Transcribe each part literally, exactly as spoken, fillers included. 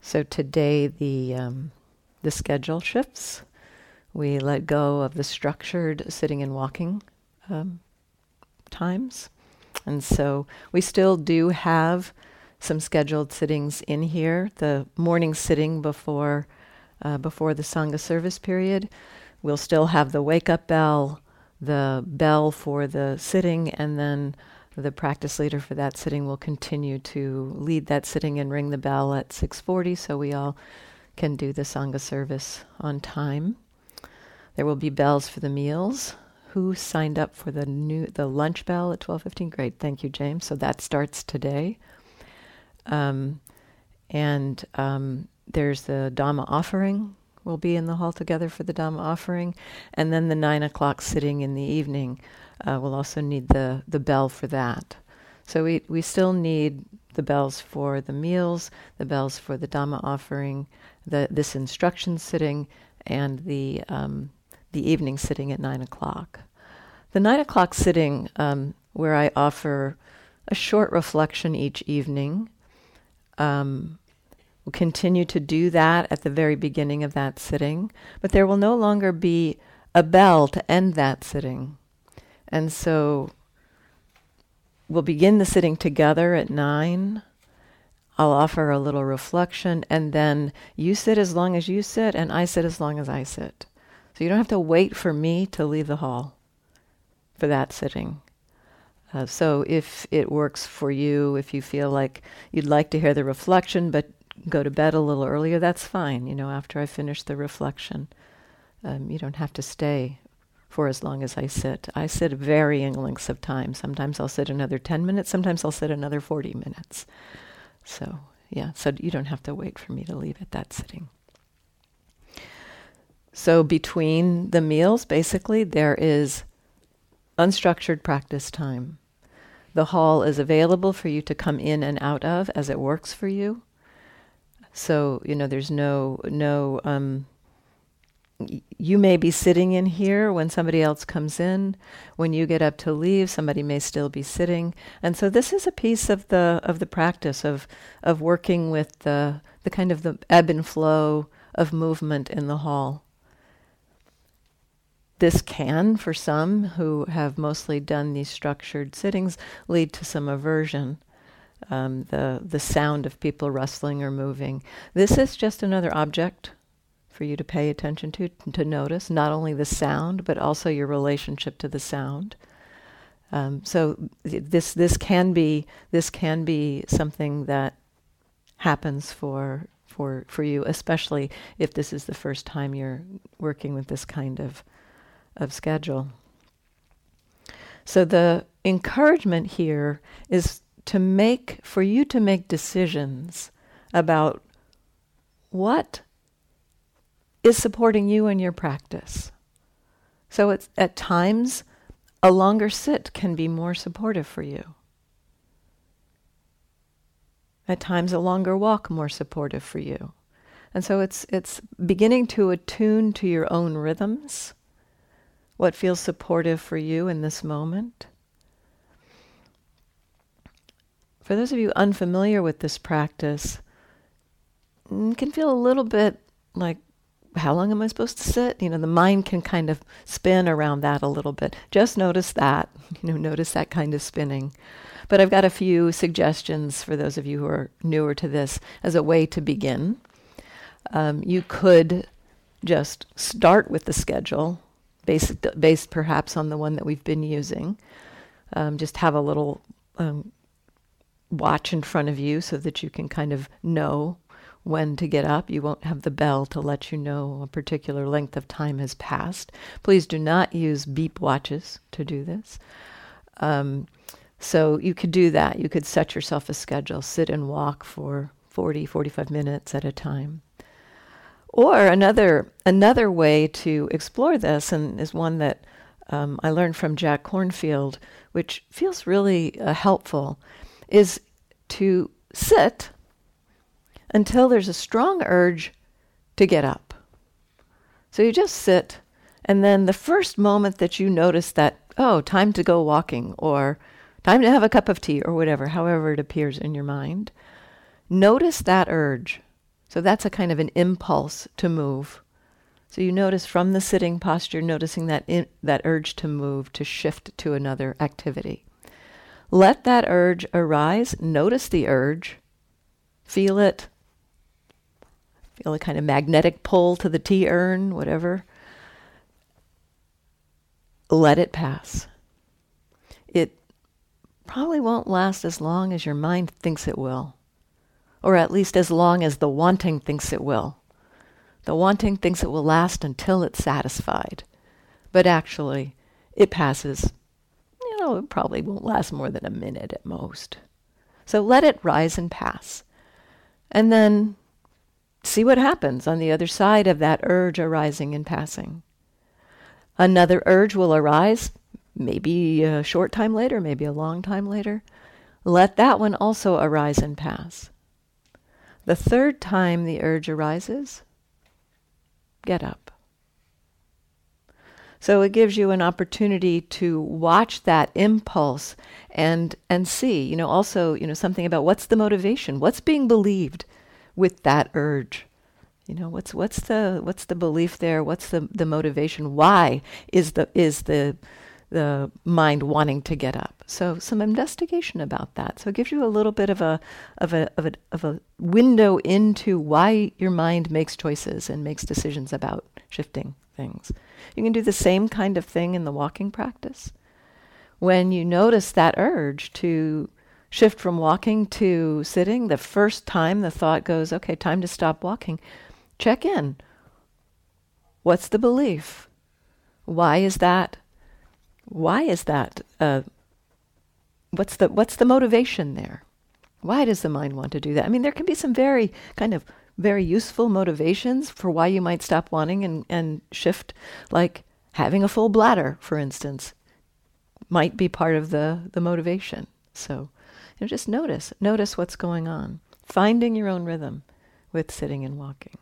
So today the um, the schedule shifts. We let go of the structured sitting and walking um, times. And so we still do have some scheduled sittings in here. The morning sitting before uh, before the Sangha service period. We'll still have the wake-up bell, the bell for the sitting, and then the practice leader for that sitting will continue to lead that sitting and ring the bell at six forty so we all can do the Sangha service on time. There will be bells for the meals. Who signed up for the new the lunch bell at twelve fifteen? Great, thank you, James. So that starts today. Um, and um, there's the Dhamma offering. We'll be in the hall together for the Dhamma offering. And then the nine o'clock sitting in the evening. Uh, we'll also need the, the bell for that. So we, we still need the bells for the meals, the bells for the Dhamma offering, the this instruction sitting, and the um, the evening sitting at nine o'clock. The nine o'clock sitting, um, where I offer a short reflection each evening, um, we'll continue to do that at the very beginning of that sitting, but there will no longer be a bell to end that sitting. And so we'll begin the sitting together at nine. I'll offer a little reflection, and then you sit as long as you sit, and I sit as long as I sit. So you don't have to wait for me to leave the hall for that sitting. Uh, so if it works for you, if you feel like you'd like to hear the reflection but go to bed a little earlier, that's fine. You know, after I finish the reflection, um, you don't have to stay for as long as I sit. I sit varying lengths of time. Sometimes I'll sit another ten minutes, sometimes I'll sit another forty minutes. So, yeah, so you don't have to wait for me to leave at that sitting. So between the meals, basically, there is unstructured practice time. The hall is available for you to come in and out of as it works for you. So, you know, there's no, no, um, y- you may be sitting in here when somebody else comes in. When you get up to leave, somebody may still be sitting. And so this is a piece of the of the practice of of working with the the kind of the ebb and flow of movement in the hall. This can, for some who have mostly done these structured sittings, lead to some aversion. Um, the the sound of people rustling or moving. This is just another object for you to pay attention to, to notice, not only the sound, but also your relationship to the sound. Um, so th- this this can be this can be something that happens for for for you, especially if this is the first time you're working with this kind of of schedule. So the encouragement here is to make, for you to make decisions about what is supporting you in your practice. So it's at times a longer sit can be more supportive for you. At times a longer walk more supportive for you. And so it's it's beginning to attune to your own rhythms, what feels supportive for you in this moment. For those of you unfamiliar with this practice, it can feel a little bit like, how long am I supposed to sit? You know, the mind can kind of spin around that a little bit. Just notice that, you know, notice that kind of spinning. But I've got a few suggestions for those of you who are newer to this as a way to begin. Um, you could just start with the schedule, based, based perhaps on the one that we've been using. Um, just have a little um, watch in front of you so that you can kind of know when to get up. You won't have the bell to let you know a particular length of time has passed. Please do not use beep watches to do this. Um, so you could do that. You could set yourself a schedule, sit and walk for forty, forty-five minutes at a time. Or another another way to explore this, and is one that um, I learned from Jack Kornfield, which feels really uh, helpful, is to sit until there's a strong urge to get up. So you just sit, and then the first moment that you notice that, oh, time to go walking, or time to have a cup of tea, or whatever, however it appears in your mind, notice that urge. So that's a kind of an impulse to move. So you notice from the sitting posture, noticing that in, that urge to move, to shift to another activity. Let that urge arise. Notice the urge. Feel it. Feel a kind of magnetic pull to the tea urn, whatever. Let it pass. It probably won't last as long as your mind thinks it will, or at least as long as the wanting thinks it will. The wanting thinks it will last until it's satisfied, but actually it passes. You know, it probably won't last more than a minute at most. So let it rise and pass, and then see what happens on the other side of that urge arising and passing. Another urge will arise, maybe a short time later, maybe a long time later. Let that one also arise and pass. The third time the urge arises, get up. So it gives you an opportunity to watch that impulse and and see, you know, also, you know, something about what's the motivation, what's being believed with that urge. You know, what's what's the what's the belief there? What's the, the motivation? Why is the is the the mind wanting to get up? So some investigation about that. So it gives you a little bit of a of a of a of a window into why your mind makes choices and makes decisions about shifting things. You can do the same kind of thing in the walking practice. When you notice that urge to shift from walking to sitting, the first time the thought goes, okay, time to stop walking, check in. What's the belief? Why is that? Why is that? Uh, what's the what's the motivation there? Why does the mind want to do that? I mean, there can be some very kind of very useful motivations for why you might stop wanting and, and shift, like having a full bladder, for instance, might be part of the, the motivation. So, you know, just notice, notice what's going on. Finding your own rhythm with sitting and walking.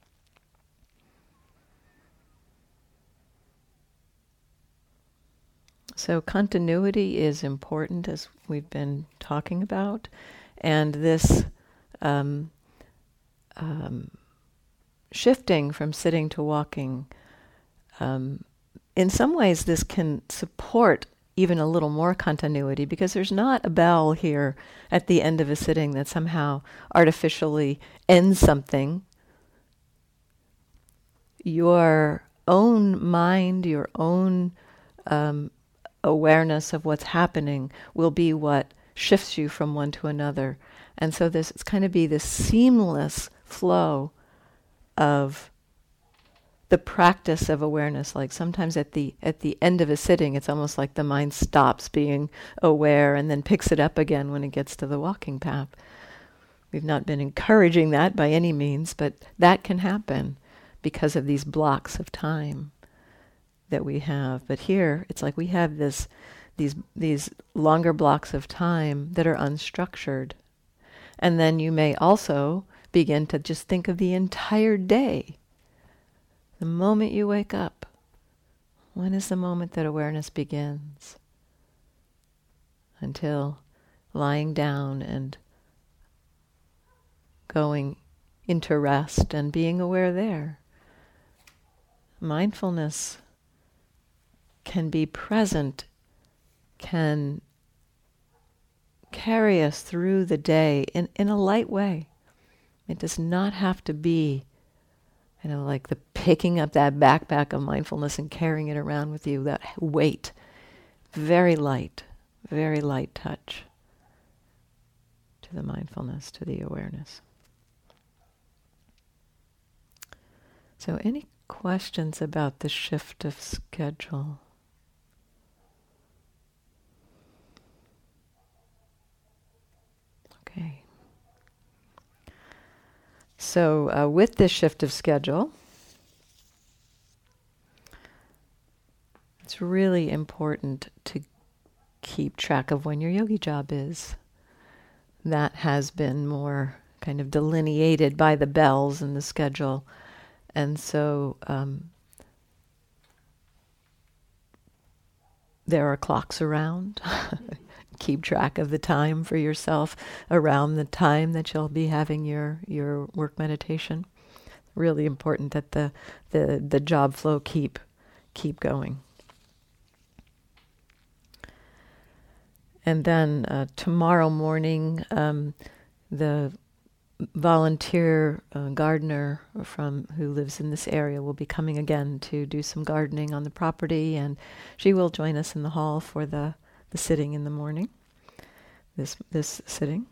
So continuity is important, as we've been talking about, and this um, um, shifting from sitting to walking, um, in some ways this can support even a little more continuity, because there's not a bell here at the end of a sitting that somehow artificially ends something. Your own mind, your own um, awareness of what's happening will be what shifts you from one to another. And so this it's kind of be this seamless flow of the practice of awareness. Like sometimes at the at the end of a sitting, it's almost like the mind stops being aware and then picks it up again when it gets to the walking path. We've not been encouraging that by any means, but that can happen because of these blocks of time that we have. But here, it's like we have this, these these longer blocks of time that are unstructured. And then you may also begin to just think of the entire day. The moment you wake up, when is the moment that awareness begins? Until lying down and going into rest and being aware there. Mindfulness can be present, can carry us through the day in, in a light way. It does not have to be, you know, like the picking up that backpack of mindfulness and carrying it around with you, that weight. Very light, very light touch to the mindfulness, to the awareness. So any questions about the shift of schedule? Okay. So uh, with this shift of schedule, it's really important to keep track of when your yogi job is. That has been more kind of delineated by the bells in the schedule. And so um, there are clocks around. keep track of the time for yourself around the time that you'll be having your, your work meditation. Really important that the, the, the job flow keep, keep going. And then uh, tomorrow morning, um, the volunteer uh, gardener from who lives in this area will be coming again to do some gardening on the property, and she will join us in the hall for the, the sitting in the morning, this this sitting.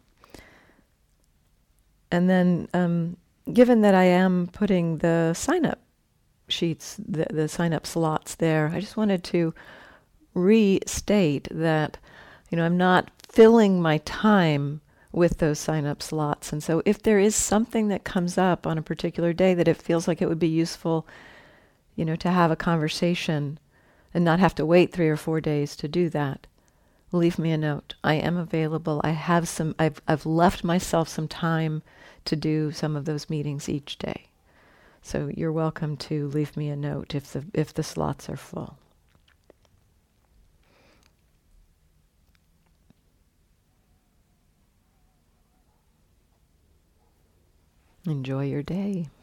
And then, um, given that I am putting the sign-up sheets, the, the sign-up slots there, I just wanted to restate that, you know, I'm not filling my time with those sign-up slots. And so if there is something that comes up on a particular day that it feels like it would be useful, you know, to have a conversation and not have to wait three or four days to do that, leave me a note. I am available. I have some, I've, I've left myself some time to do some of those meetings each day. So you're welcome to leave me a note if the, if the slots are full. Enjoy your day.